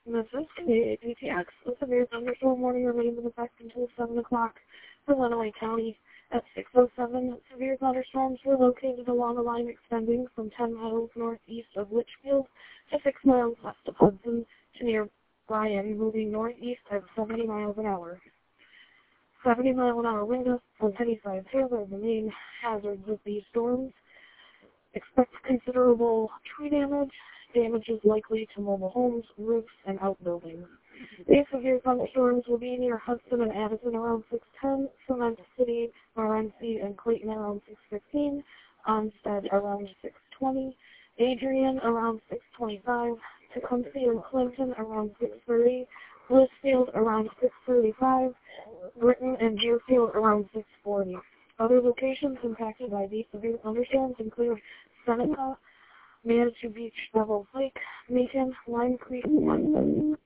This is KAPTX. The severe thunderstorm warning remains in effect until 7 o'clock for Lenawee County. At 6:07, severe thunderstorms were located along a line extending from 10 miles northeast of Litchfield to 6 miles west of Hudson to near Bryan, moving northeast at 70 miles an hour. 70-mile-an-hour wind gusts on Heavyside hail are the main hazards of these storms. Expect considerable tree damage. Damage is likely to mobile homes, roofs, and outbuildings. These severe thunderstorms will be near Hudson and Addison around 6:10, Cement City, Morenci, and Clayton around 6:15, Onstead around 6:20, Adrian around 6:25, Tecumseh and Clinton around 6:30, Blissfield around 6:35, Britton and Deerfield around 6:40. Other locations impacted by these severe thunderstorms include Seneca, Manitou Beach, Devil's Lake, Macon, Lime Creek,